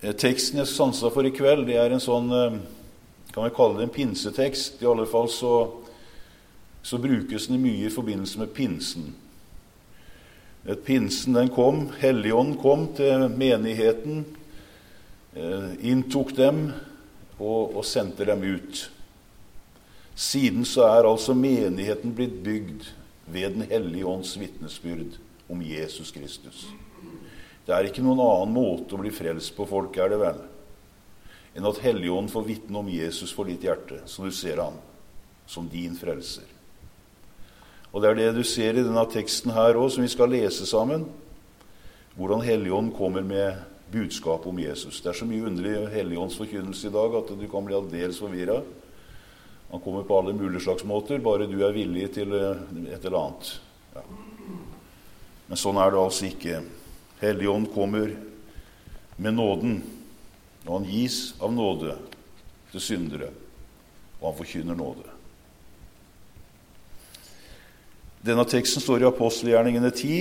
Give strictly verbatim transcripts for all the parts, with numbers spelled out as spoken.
Teksten jeg sansa for i kveld, det er en sånn, kan vi kalle det en pinsetekst. I alle fall så, så brukes den mye i forbindelse med pinsen. Et pinsen den kom, Helligånden kom til menigheten, inntok dem og, og sendte dem ut. Siden så er altså menigheten blitt bygd ved den hellige ånds vitnesbyrd om Jesus Kristus. Det er ikke noen annen måte å bli frelst på, folk, er det vel, enn at Helligånden får vitne om Jesus for ditt hjerte, så du ser han som din frelser. Og det er det du ser i denne teksten her også, som vi skal lese sammen, hvordan Helligånden kommer med budskap om Jesus. Det er så mye underlig Helligåndsforkynnelse i dag at du kan bli aldeles forvirret. Han kommer på alle mulige slags måter, bare du er villig til et eller annet. Ja. Men sånn er det altså ikke. Helligånden kommer med nåden, og han gis av nåde til syndere, og han forkynner nåde. Denne teksten står i Apostelgjerningene ti,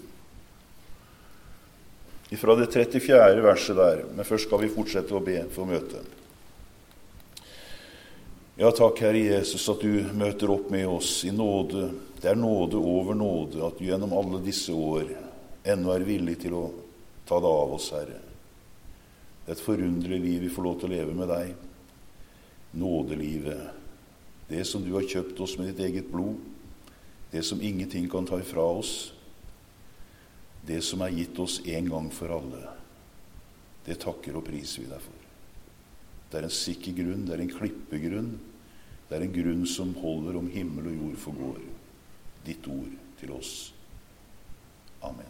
fra det trettifjerde verset der, men først skal vi fortsette å be for møtet. Ja, takk, Herre Jesus, at du møter opp med oss i nåde. Det er nåde over nåde, at du gjennom alle disse år ennå er villig til å ta det av oss, Herre. Det er et forunderlig liv vi får lov til å leve med deg. Nådelivet, det som du har kjøpt oss med ditt eget blod, det som ingenting kan ta ifra oss, det som er gitt oss en gang for alle, det takker og priser vi deg for. Det er en sikker grunn, det er en klippegrunn, det er en grunn som holder om himmel og jord forgår. Ditt ord til oss. Amen.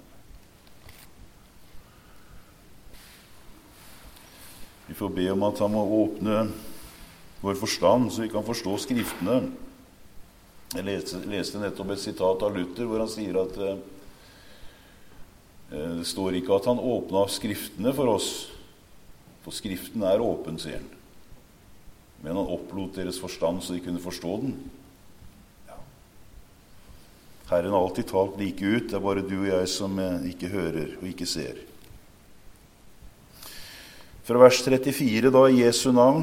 Vi får be om at han må åpne vår forstand, så vi kan forstå skriftene. Jeg leste, leste nettopp et sitat av Luther, hvor han sier at eh, det står ikke at han åpnet skriftene for oss, for skriften er åpen, sier han. Men han opplot deres forstand så de kunne forstå den. Ja. Herren har alltid talt like ut, det er bare du og jeg som ikke hører og ikke ser. Fra vers trettifire da i Jesu navn.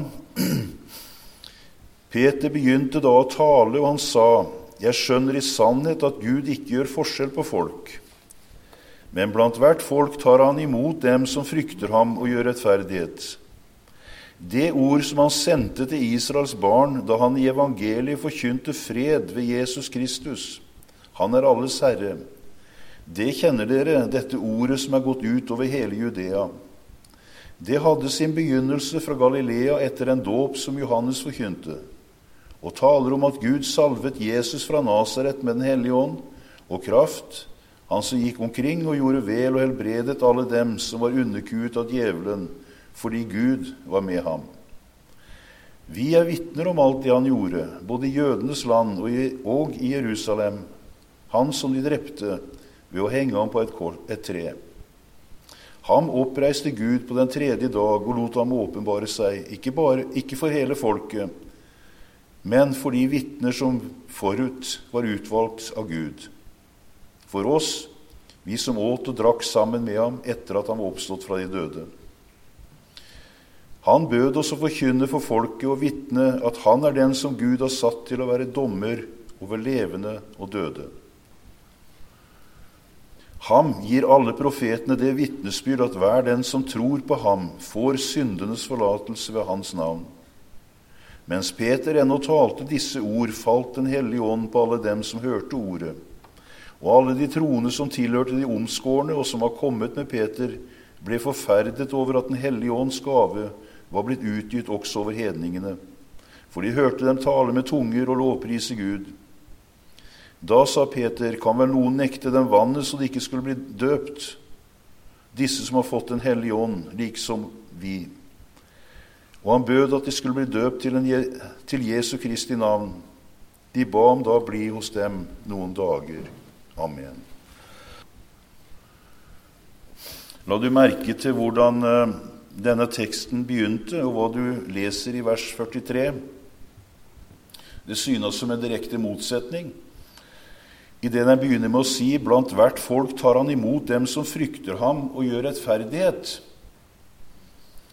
Peter begynte da å tale, og han sa, «Jeg skjønner i sannhet at Gud ikke gjør forskjell på folk. Men blant hvert folk tar han imot dem som frykter ham og gjør rettferdighet. Det ord som han sendte til Israels barn, da han i evangeliet forkynte fred ved Jesus Kristus. Han er alles Herre. Det kjenner dere, dette ordet som er gått ut over hele Judea. Det hadde sin begynnelse fra Galilea etter en dåp som Johannes forkynte, og taler om at Gud salvet Jesus fra Nazaret med den hellige ånd og kraft, han som gikk omkring og gjorde vel og helbredet alle dem som var underkuet av djevelen, fordi Gud var med ham. Vi er vitner om alt det han gjorde, både i jødenes land og i Jerusalem, han som de drepte ved å henge ham på et, et tre. Ham oppreiste Gud på den tredje dag og lot ham åpenbare seg, ikke, bare, ikke for hele folket, men for de vitner som forut var utvalgt av Gud. For oss, vi som åt og drakk sammen med ham etter at han var oppstått fra de døde. Han bød oss å forkynne for folket og vitne at han er den som Gud har satt til å være dommer over levende og døde. Ham gir alle profetene det vitnesbyrd at hver den som tror på ham får syndenes forlatelse ved hans navn. Mens Peter ennå talte disse ord, falt den hellige ånd på alle dem som hørte ordet. Og alle de troende som tilhørte de omskårne og som var kommet med Peter, ble forferdet over at den hellige ånds gave var blitt utgitt også over hedningene, for de hørte dem tale med tunger og lovprise Gud. Da sa Peter, kan vel noen nekte dem vannet så de ikke skulle bli døpt? Disse som har fått den hellige ånd, liksom vi. Og han bød at de skulle bli døpt til, en, til Jesu Kristi navn. De ba om da bli hos dem noen dager. Amen. La du merke til hvordan uh, denne teksten begynte, og hva du leser i vers førtitre. Det synes som en direkte motsetning. I det den begynner med å si, blant hvert folk tar han imot dem som frykter ham og gjør rettferdighet.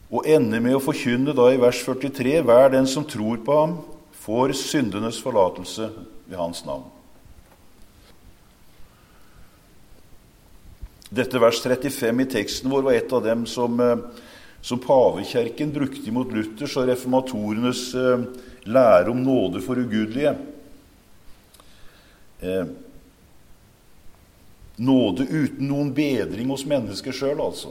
og ender med å forkynne da i vers førtitre, hver den som tror på ham, får syndenes forlatelse ved hans navn. Dette vers trettifem i teksten vår var et av dem som, som pavekirken brukte imot Luthers og reformatorenes lære om nåde for ugudelige. Eh, nåde uten noen bedring hos mennesker selv, altså.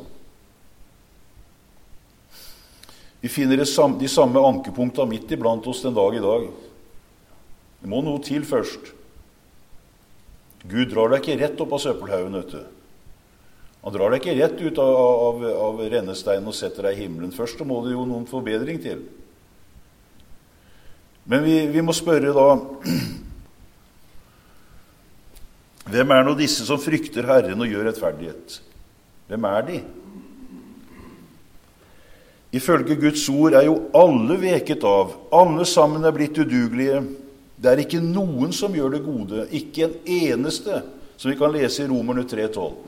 Vi finner de samme, de samme ankepunktene midt iblant oss den dag i dag. Det må noe til først. Gud drar deg ikke rett opp av søppelhaugen, vet du. Han drar deg ikke rett ut av, av, av rennesteinen og setter deg i himmelen. Først må det jo noen forbedring til. Men vi, vi må spørre da, hvem er nå disse som frykter Herren og gjør rettferdighet? Hvem er de? Ifølge Guds ord er jo alle veket av, alle sammen er blitt udugelige. Det er ikke noen som gjør det gode, ikke en eneste, som vi kan lese i Romerne tre tolv.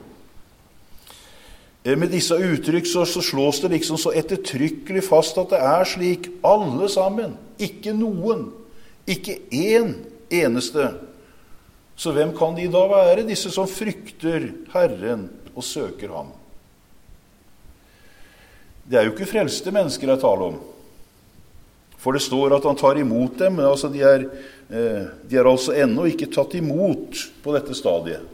Med disse uttrykk så, så slås det liksom så ettertrykkelig fast at det er slik, alle sammen, ikke noen, ikke en eneste. Så hvem kan de da være, disse som frykter Herren og søker ham? Det er jo ikke frelste mennesker jeg taler om. For det står at han tar imot dem, men altså de, er, de er altså ennå ikke tatt imot på dette stadiet.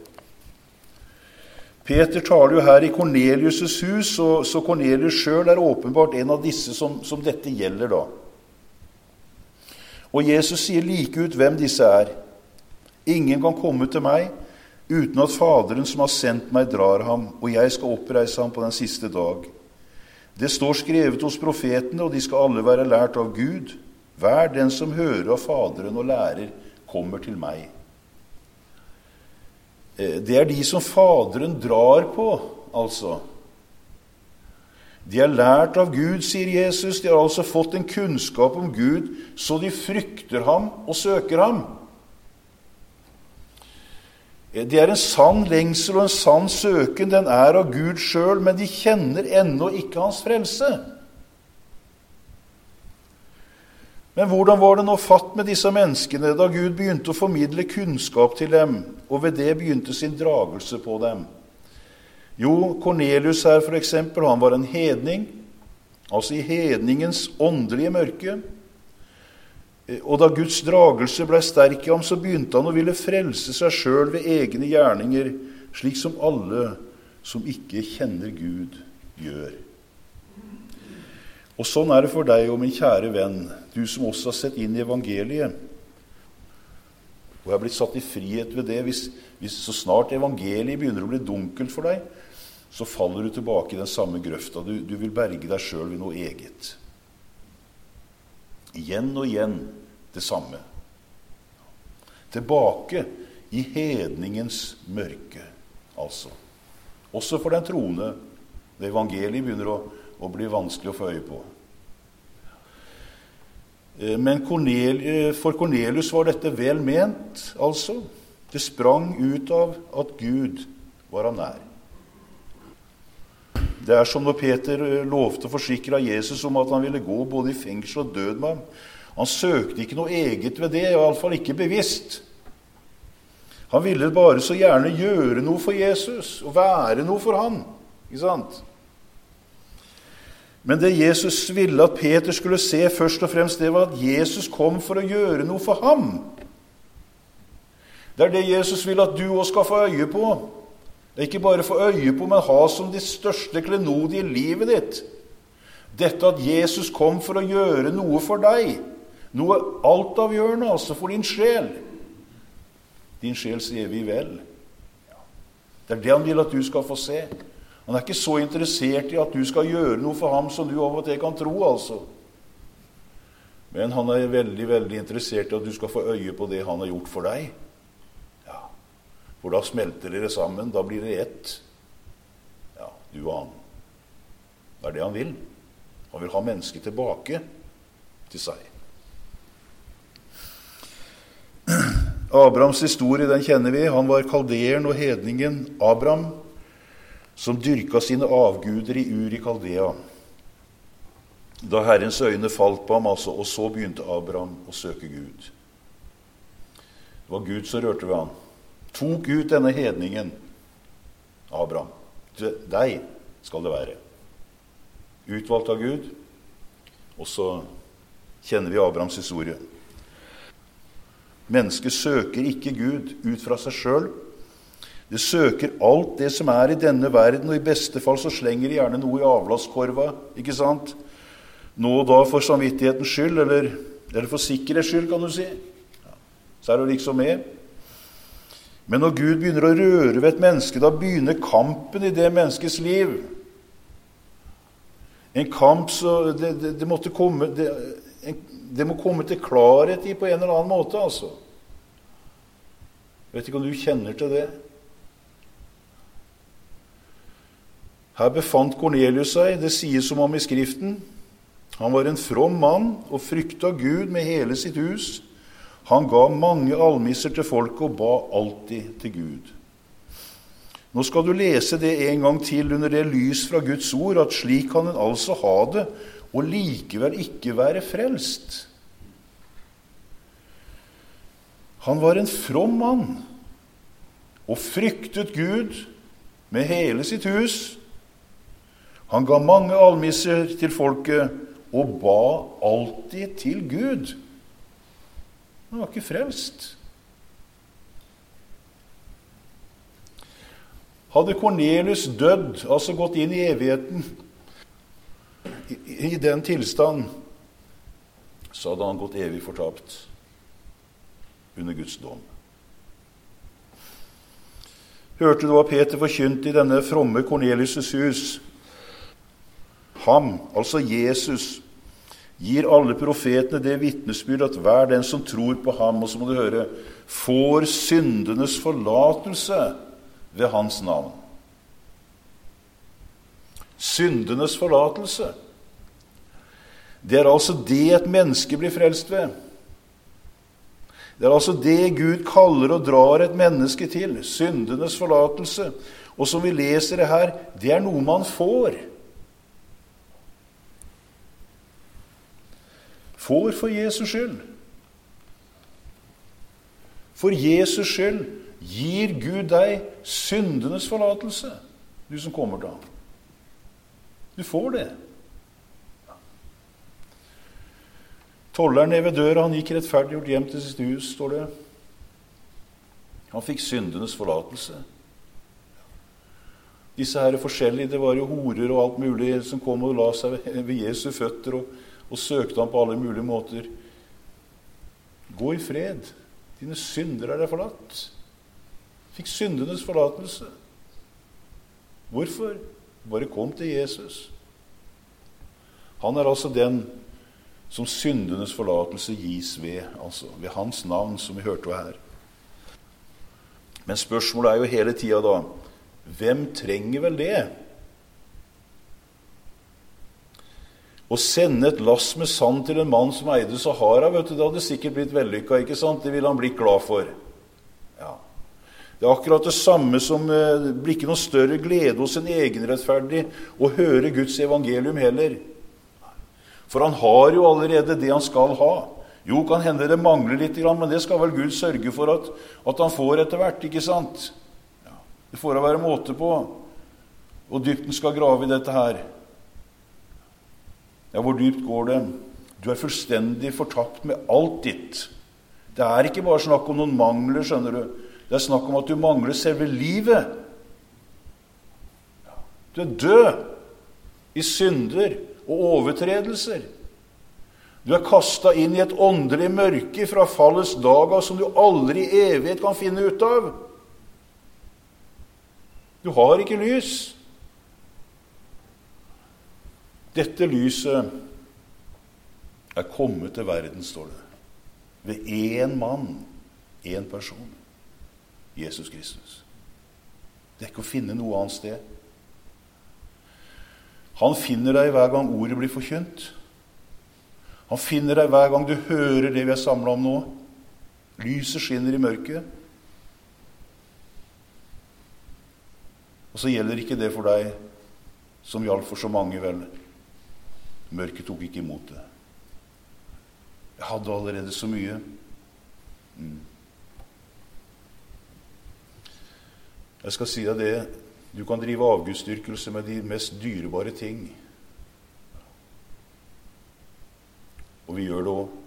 Peter taler jo her i Kornelius' hus, og, så Kornelius selv er åpenbart en av disse som, som dette gjelder da. Og Jesus sier like ut hvem disse er. Ingen kan komme til meg uten at Faderen som har sendt meg drar ham, og jeg skal oppreise ham på den siste dag. Det står skrevet hos profetene, og de skal alle være lært av Gud. Hver den som hører av Faderen og lærer, kommer til meg. Det er de som Faderen drar på, altså. De er lært av Gud, sier Jesus. De har altså fått en kunnskap om Gud, så de frykter ham og søker ham. Det er en sann lengsel og en sann søken, den er av Gud selv, men de kjenner ennå ikke hans frelse. Men hvordan var det nå fatt med disse menneskene da Gud begynte å formidle kunnskap til dem, og ved det begynte sin dragelse på dem? Jo, Kornelius her for eksempel, han var en hedning, altså i hedningens åndelige mørke. Og da Guds dragelse ble sterk i ham, så begynte han å ville frelse seg selv ved egne gjerninger, slik som alle som ikke kjenner Gud gjør. Og sånn er det for deg og min kjære venn, du som også har sett inn i evangeliet. Og jeg har blitt satt i frihet ved det. Hvis, hvis så snart evangeliet begynner å bli dunkelt for deg, så faller du tilbake i den samme grøfta. Du, du vil berge deg selv ved noe eget. Igjen og igjen det samme. Tilbake i hedningens mørke, altså. Også for den troende, det evangeliet begynner å og blir vanskelig å få øye på. Men Cornelius, for Kornelius var dette vel ment, altså. Det sprang ut av at Gud var ham nær. Det er som når Peter lovte å forsikre Jesus om at han ville gå både i fengsel og død med ham. Han søkte ikke noe eget ved det, i alle fall ikke bevisst. Han ville bare så gjerne gjøre noe for Jesus, og være noe for han. Ikke sant? Men det Jesus ville at Peter skulle se først og fremst, det var at Jesus kom for å gjøre noe for ham. Det er det Jesus vil at du også skal få øye på. Det er ikke bare få øye på, men ha som det største klenodie i livet ditt. Dette at Jesus kom for å gjøre noe for deg. Noe altavgjørende, altså for din sjel. Din sjels evige vel. Det er det han vil at du skal få se. Han er ikke så interessert i at du skal gjøre noe for ham som du av og til kan tro, altså. Men han er veldig, veldig interessert i at du skal få øye på det han har gjort for deg. Ja. For da smelter dere sammen, da blir det ett. Ja, du og han. Det er det han vil. Han vil ha mennesket tilbake til seg. Abrahams historie, den kjenner vi. Han var kaldeeren og hedningen Abraham, som dyrka sine avguder i Ur i Kaldea. Da Herrens øyne falt på ham, altså, og så begynte Abraham å søke Gud. Det var Gud som rørte ved ham. Tok ut denne hedningen, Abraham. Deg skal det være. Utvalgt av Gud. Og så kjenner vi Abrahams historie. Mennesket søker ikke Gud ut fra seg selv. Det søker alt det som er i denne verden, og i beste fall så slenger det gjerne noe i avlatskorva, ikke sant? Nå da for samvittighetens skyld, eller, eller for sikkerhets skyld, kan du si. Ja. Så er det liksom med. Men når Gud begynner å røre ved et menneske, da begynner kampen i det menneskets liv. En kamp, så det, det, det måtte komme, det, en, det må komme til klarhet i på en eller annen måte, altså. Jeg vet ikke om du kjenner til det. Her befant Kornelius seg, det sies som om i Skriften. Han var en from mann og frykta Gud med hele sitt hus. Han ga mange almisser til folket og ba alltid til Gud. Nå skal du lese det en gang til under det lys fra Guds ord, at slik kan en altså ha det, og likevel ikke være frelst. Han var en from mann og fryktet Gud med hele sitt hus. Han ga mange almisser til folket og ba alltid til Gud. Han var ikke frelst. Hadde Kornelius dødd, altså gått inn i evigheten, i, i den tilstand, så hadde han gått evig fortapt under Guds dom. Hørte du hva Peter forkynte i denne fromme Kornelius' hus? Ham, altså Jesus, gir alle profetene det vitnesbyrd at hver den som tror på ham, og så må du høre, får syndenes forlatelse ved hans navn. Syndenes forlatelse. Det er altså det et menneske blir frelst ved. Det er altså det Gud kaller og drar et menneske til, syndenes forlatelse. Og som vi leser det her, det er noe man får. Får for Jesus skyld. For Jesus skyld gir Gud deg syndenes forlatelse, du som kommer til ham. Du får det. Tolleren nede ved døra, han gikk rettferdiggjort hjem til sitt hus, står det. Han fikk syndenes forlatelse. Disse her er forskjellige, det var jo horer og alt mulig som kom og la seg ved Jesu føtter og og søkte ham på alle mulige måter. Gå i fred. Dine synder er deg forlatt. Fikk syndenes forlatelse. Hvorfor? Bare kom til Jesus. Han er altså den som syndenes forlatelse gis ved, altså ved hans navn, som vi hørte her. Men spørsmålet er jo hele tiden da, hvem trenger vel det? Å sende et lass med sand til en mann som eide Sahara, vet du, det hadde sikkert blitt vellykket, ikke sant? Det ville han blitt glad for. Ja. Det er akkurat det samme som eh, blir ikke noe større glede hos en egenrettferdig å høre Guds evangelium heller. For han har jo allerede det han skal ha. Jo, kan hende det mangler litt, men det skal vel Gud sørge for at, at han får etter hvert, ikke sant? Ja. Det får å være måte på. Og dybden skal grave i dette her. Ja, hvor dypt går det? Du er fullstendig fortapt med alt ditt. Det er ikke bare snakk om noen mangler, skjønner du. Det er snakk om at du mangler selve livet. Du er død i synder og overtredelser. Du er kastet inn i et åndelig mørke fra fallets dag av som du aldri i evighet kan finne ut av. Du har ikke lys. Dette lyset er kommet til verden, står det, ved en mann, en person, Jesus Kristus. Det er ikke å finne noe annet sted. Han finner deg hver gang ordet blir forkynt. Han finner deg hver gang du hører det vi er samlet om nå. Lyset skinner i mørket. Og så gjelder ikke det for deg som gjaldt for så mange vel. Mørket tok ikke imot det. Jeg hadde allerede så mye. Mm. Jeg skal si deg det, du kan drive avgudsdyrkelse med de mest dyrebare ting. Og vi gjør det også.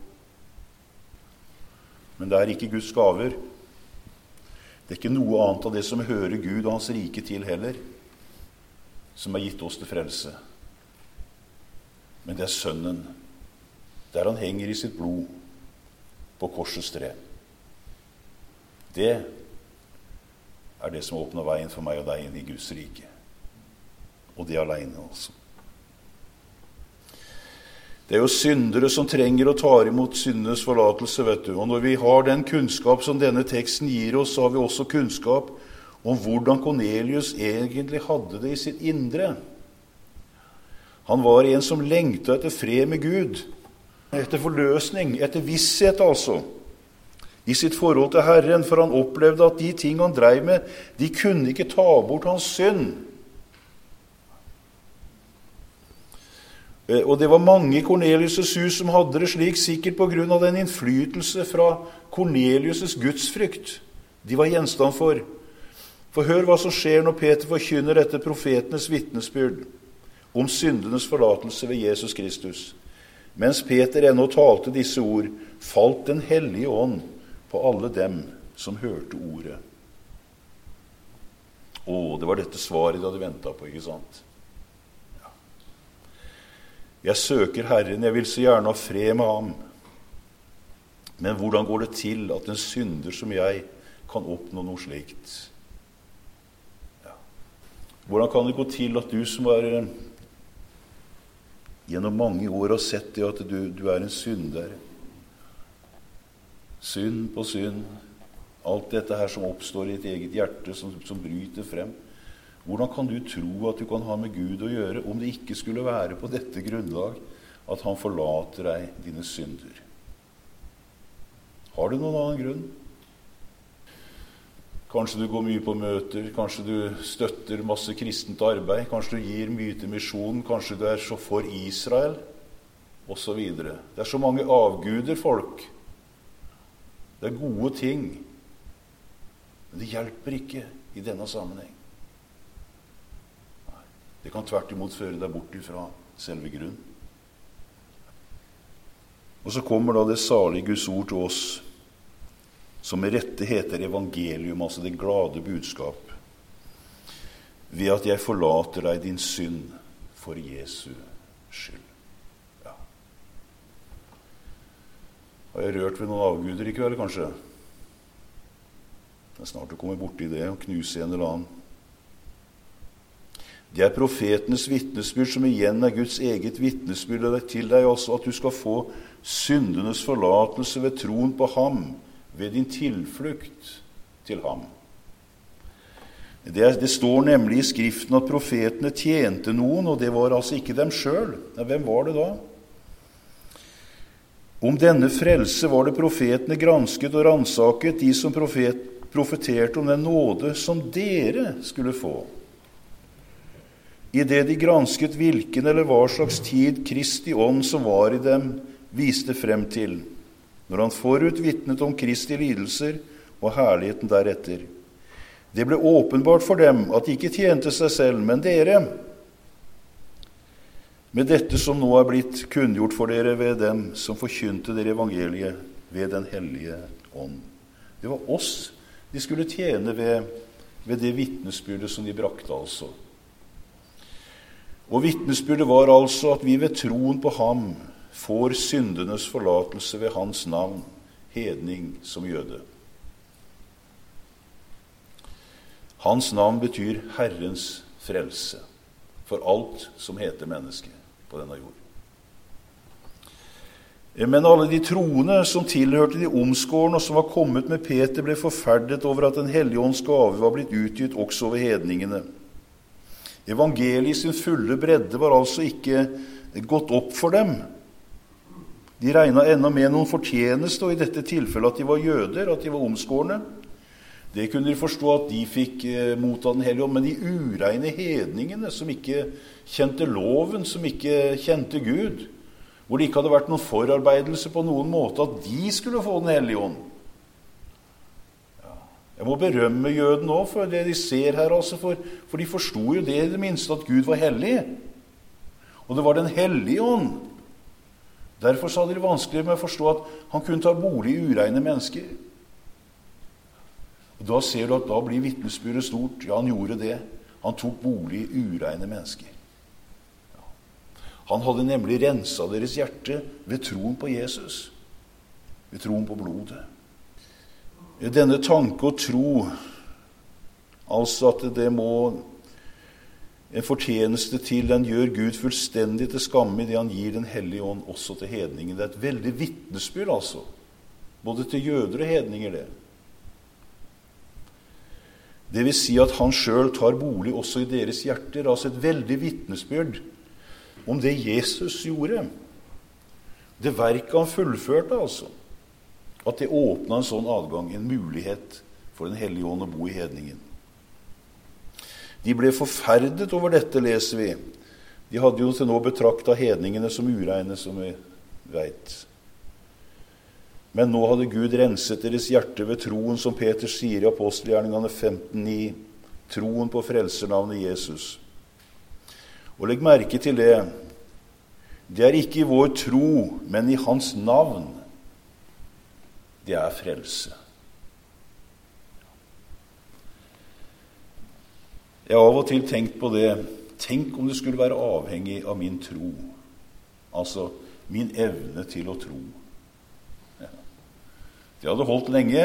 Men det er ikke Guds gaver. Det er ikke noe annet av det som hører Gud og hans rike til heller, som er gitt oss til frelse. Men det er Sønnen, der han henger i sitt blod på korsets tre. Det er det som åpner veien for meg og deg inn i Guds rike. Og det alene altså. Det er jo syndere som trenger å ta imot syndenes forlatelse, vet du. Og når vi har den kunnskap som denne teksten gir oss, så har vi også kunnskap om hvordan Kornelius egentlig hadde det i sitt indre. Han var en som lengtet etter fred med Gud, etter forløsning, etter visshet altså, i sitt forhold til Herren, for han opplevde at de ting han drev med, de kunne ikke ta bort hans synd. Og det var mange i Kornelius' hus som hadde det slik, sikkert på grunn av den innflytelse fra Kornelius' gudsfrykt de var gjenstand for. For hør hva som skjer når Peter forkynner etter profetenes vitnesbyrd om syndenes forlatelse ved Jesus Kristus. Mens Peter ennå talte disse ord, falt den hellige ånd på alle dem som hørte ordet. Å, det var dette svaret de hadde ventet på, ikke sant? Ja. Jeg søker Herren, jeg vil så gjerne ha fred med ham. Men hvordan går det til at en synder som jeg kan oppnå noe slikt? Ja. Hvordan kan det gå til at du som er gjennom mange år har sett det at du, du er en synder? Synd på synd, alt dette her som oppstår i ditt eget hjerte, som, som bryter frem. Hvordan kan du tro at du kan ha med Gud å gjøre, om det ikke skulle være på dette grunnlag at han forlater deg dine synder? Har du noen annen grunn? Kanskje du går mye på møter, kanskje du støtter masse kristent arbeid, kanskje du gir mye til misjonen, kanskje du er så for Israel, og så videre. Det er så mange avguder, folk. Det er gode ting, men det hjelper ikke i denne sammenheng. Nei, det kan tvert imot føre deg bort ifra selve grunnen. Og så kommer da det salige Guds ord til oss, som med rette heter evangelium, altså det glade budskap, ved at jeg forlater deg din synd for Jesu skyld. Har jeg rørt ved noen avguder i kveld, kanskje? Det er snart å komme bort i det og knuse en eller annen. Det er profetenes vitnesbyrd som igjen er Guds eget vitnesbyrd til deg, altså at du skal få syndenes forlatelse ved troen på ham, ved din tilflukt til ham. Det, er, det står nemlig i Skriften at profetene tjente noen, og det var altså ikke dem selv. Hvem var det da? Om denne frelse var det profetene gransket og ransaket, de som profet, profeterte om den nåde som dere skulle få. I det de gransket hvilken eller hva slags tid Kristi ånd som var i dem, viste frem til, når han forut vitnet om Kristi lidelser og herligheten deretter. Det ble åpenbart for dem at de ikke tjente seg selv, men dere, med dette som nå er blitt kunngjort for dere ved dem som forkynte dere evangeliet ved den hellige ånd. Det var oss de skulle tjene ved, ved det vitnesbyrdet som de brakte altså. Og vitnesbyrdet var altså at vi ved troen på ham får syndenes forlatelse ved hans navn, hedning som jøde. Hans navn betyr Herrens frelse for alt som heter menneske på denne jord. Men alle de troende som tilhørte de omskårne og som var kommet med Peter, ble forferdet over at den hellige ånds gave var blitt utgitt også over hedningene. Evangeliet i sin fulle bredde var altså ikke gått opp for dem. De regnet enda med noen fortjeneste, og i dette tilfellet at de var jøder, at de var omskårne. Det kunne de forstå at de fikk eh, motta Den hellige ånd, men de ureine hedningene som ikke kjente loven, som ikke kjente Gud, hvor det ikke hadde vært noen forarbeidelse på noen måte, at de skulle få Den hellige ånd. Ja. Jeg må berømme jøden også for det de ser her, altså, for, for de forstod jo det i det minste at Gud var hellig. Og det var Den hellige ånd. Derfor så hadde de vanskelig med å forstå at han kunne ta bolig i ureine mennesker. Og da ser du at da blir vitnesbyrdet stort. Ja, han gjorde det. Han tok bolig i ureine mennesker. Ja. Han hadde nemlig renset deres hjerte ved troen på Jesus. Ved troen på blodet. Denne tanke og tro, altså at det må en fortjeneste til, den gjør Gud fullstendig til skamme i det han gir Den hellige ånd også til hedningen. Det er et veldig vitnesbyrd, altså. Både til jøder og hedninger, det. Det vil si at han selv tar bolig også i deres hjerter. Altså et veldig vitnesbyrd om det Jesus gjorde. Det verket han fullførte, altså. At det åpnet en sånn adgang, en mulighet for Den hellige ånd å bo i hedningen. De ble forferdet over dette, leser vi. De hadde jo til nå betraktet hedningene som ureine, som vi vet. Men nå hadde Gud renset deres hjerte ved troen, som Peter sier i Apostelgjerningene femten ni. Troen på frelsernavnet Jesus. Og legg merke til det. Det er ikke i vår tro, men i hans navn. Det er frelse. Jeg har av og til tenkt på det. Tenk om det skulle være avhengig av min tro. Altså min evne til å tro. Ja. Det hadde holdt lenge.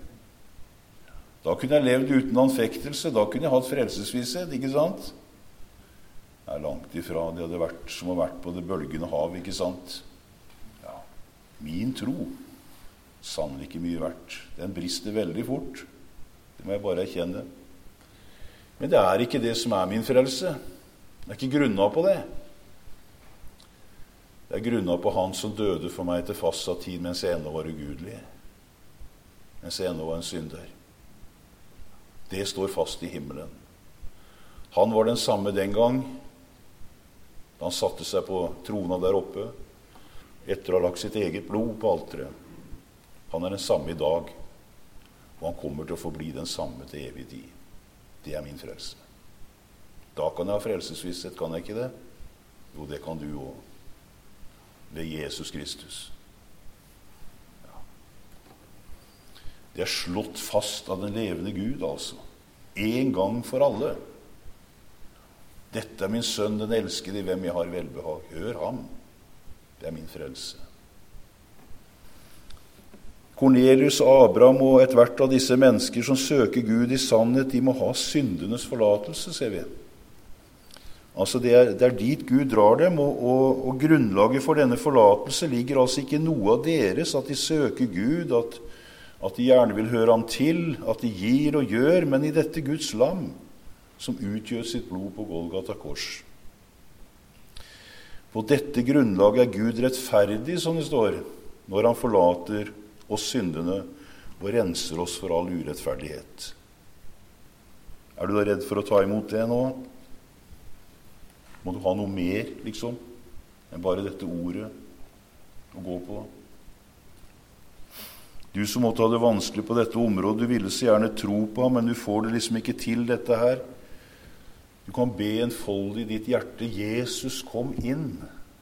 Da kunne jeg levd uten anfektelse. Da kunne jeg hatt frelsesvisshet, ikke sant? Det er langt ifra. Det hadde vært som å vært på det bølgende hav, ikke sant? Ja. Min tro, sannelig ikke mye verdt. Den brister veldig fort. Det må jeg bare erkjenne. Men det er ikke det som er min frelse. Det er ikke grunnet på det. Det er grunnet på han som døde for meg til fastsatt tid mens jeg ennå var ugudelig. Mens jeg ennå var en synder. Det står fast i himmelen. Han var den samme den gang, da han satte seg på trona der oppe, etter å ha lagt sitt eget blod på alteret. Han er den samme i dag, og han kommer til å forbli den samme til evig tid. Det er min frelse. Da kan jeg ha frelsesvisshet, kan jeg ikke det? Jo, det kan du også. Ved Jesus Kristus. Ja. Det er slått fast av den levende Gud, altså. En gang for alle. Dette er min sønn, den elskede, i hvem jeg har velbehag. Hør ham. Det er min frelse. Kornelius, Abraham og et hvert av disse mennesker som søker Gud i sannhet, de må ha syndenes forlatelse, ser vi. Altså det er, det er dit Gud drar dem, og, og, og grunnlaget for denne forlatelse ligger altså ikke noe av deres, at de søker Gud, at, at de gjerne vil høre ham til, at de gir og gjør, men i dette Guds lam, som utgjør sitt blod på Golgata kors. På dette grunnlaget er Gud rettferdig, som det står, når han forlater oss syndene og renser oss for all urettferdighet. Er du da redd for å ta imot det nå? Må du ha noe mer, liksom, enn bare dette ordet å gå på? Du som måtte ha det vanskelig på dette området, du ville så gjerne tro på ham, men du får det liksom ikke til, dette her. Du kan be enfoldig i ditt hjerte, Jesus, kom inn.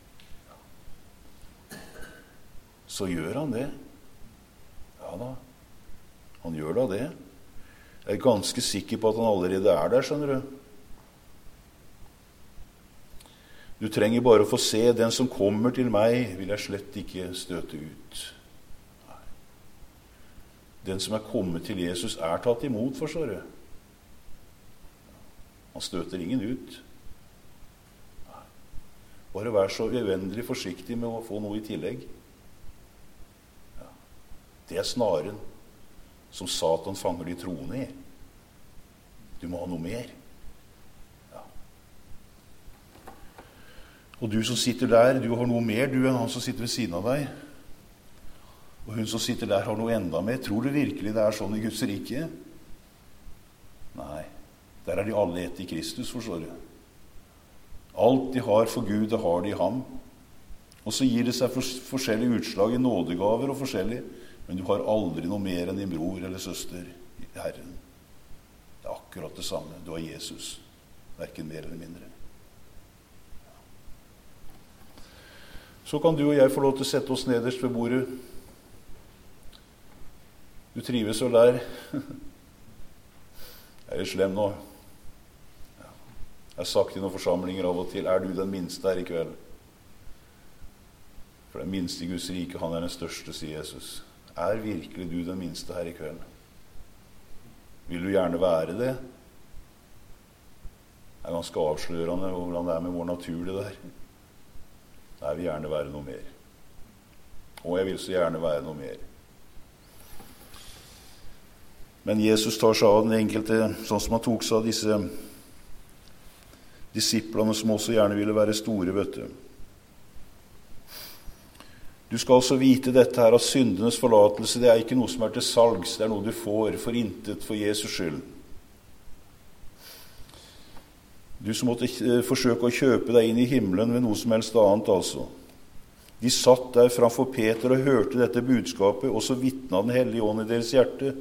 Så gjør han det. Ja da, han gjør da det. Jeg er ganske sikker på at han allerede er der, skjønner du. Du trenger bare å få se, den som kommer til meg, vil jeg slett ikke støte ut. Nei. Den som er kommet til Jesus er tatt imot, forstår du. Han støter ingen ut. Nei. Bare vær så uendelig forsiktig med å få noe i tillegg. Det er snaren som Satan fanger de troende i. Du må ha noe mer. Ja. Og du som sitter der, du har noe mer, du enn han som sitter ved siden av deg. Og hun som sitter der har noe enda mer. Tror du virkelig det er sånn i Guds rike? Der er de alle ett i Kristus, forstår du. Alt de har for Gud, det har de i ham. Og så gir det seg for, forskjellige utslag i nådegaver og forskjellig, men du har aldri noe mer enn din bror eller søster i Herren. Det er akkurat det samme. Du har Jesus, hverken mer eller mindre. Så kan du og jeg få lov til å sette oss nederst ved bordet. Du trives vel der? Er det slem nå? Jeg har sagt i noen forsamlinger av og til, er du den minste her i kveld? For den minste i Guds rike, han er den største, sier Jesus. Er virkelig du den minste her i kveld? Vil du gjerne være det? Det er ganske avslørende hvordan det er med vår natur, det der. Jeg vil gjerne være noe mer. Og jeg vil så gjerne være noe mer. Men Jesus tar seg av den enkelte, sånn som han tok seg av disse disiplene som også gjerne ville være store, vet du. Du skal altså vite dette her, at syndenes forlatelse, det er ikke noe som er til salgs, det er noe du får for intet for Jesus skyld. Du som måtte forsøke å kjøpe deg inn i himmelen ved noe som helst annet, altså. De satt der framfor Peter og hørte dette budskapet, og så vittnet den hellige ånd i deres hjerte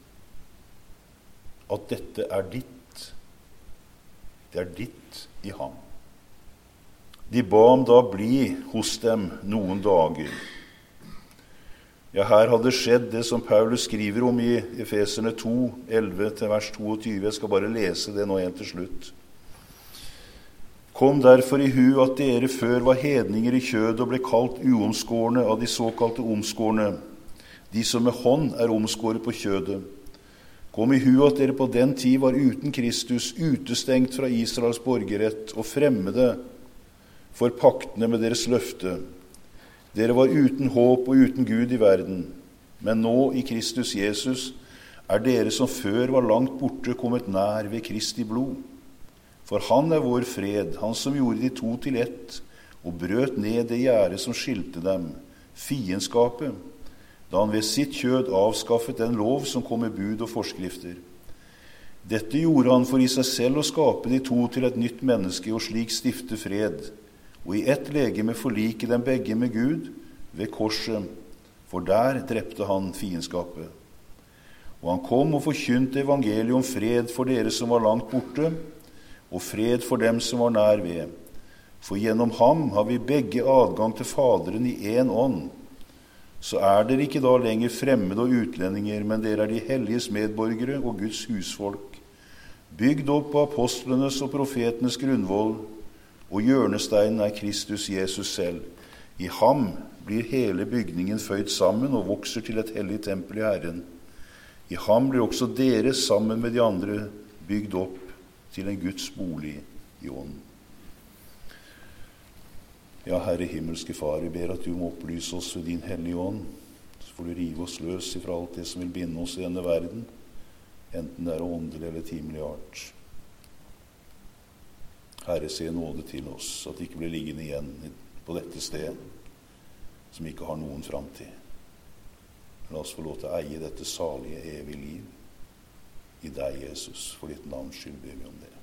at dette er ditt. Det er ditt i ham. De ba om da bli hos dem noen dager. Ja, her hadde skjedd det som Paulus skriver om i Efeserne to, elleve til vers tjueto. Jeg skal bare lese det nå helt til slutt. Kom derfor i hu at dere før var hedninger i kjød og ble kalt uomskårne av de såkalte omskårne, de som med hånd er omskåret på kjødet. Kom i hu at dere på den tid var uten Kristus, utestengt fra Israels borgerrett og fremmede for paktene med deres løfte. Dere var uten håp og uten Gud i verden, men nå i Kristus Jesus er dere som før var langt borte kommet nær ved Kristi blod. For han er vår fred, han som gjorde de to til ett, og brøt ned det gjerde som skilte dem, fiendskapet, da han ved sitt kjød avskaffet den lov som kom med bud og forskrifter. Dette gjorde han for i seg selv å skape de to til et nytt menneske og slik stifte fred, og i ett legeme forlike dem begge med Gud ved korset, for der drepte han fiendskapet. Og han kom og forkynte evangeliet om fred for dere som var langt borte, og fred for dem som var nær ved. For gjennom ham har vi begge adgang til Faderen i en ånd. Så er dere ikke da lenger fremmede og utlendinger, men dere er de helliges medborgere og Guds husfolk, bygd opp på apostlenes og profetenes grunnvoll, og hjørnesteinen er Kristus Jesus selv. I ham blir hele bygningen føyd sammen og vokser til et hellig tempel i Herren. I ham blir også dere sammen med de andre bygd opp til en Guds bolig i ånden. Ja, Herre himmelske Far, vi ber at du må opplyse oss ved din hellige ånd, så får du rive oss løs ifra alt det som vil binde oss i denne verden, enten det er åndelig eller timelig art. Herre, se nåde til oss, at det ikke blir liggende igjen på dette sted, som ikke har noen framtid. La oss få lov til å eie dette salige evige liv i deg, Jesus, for ditt navns skyld ber vi om det.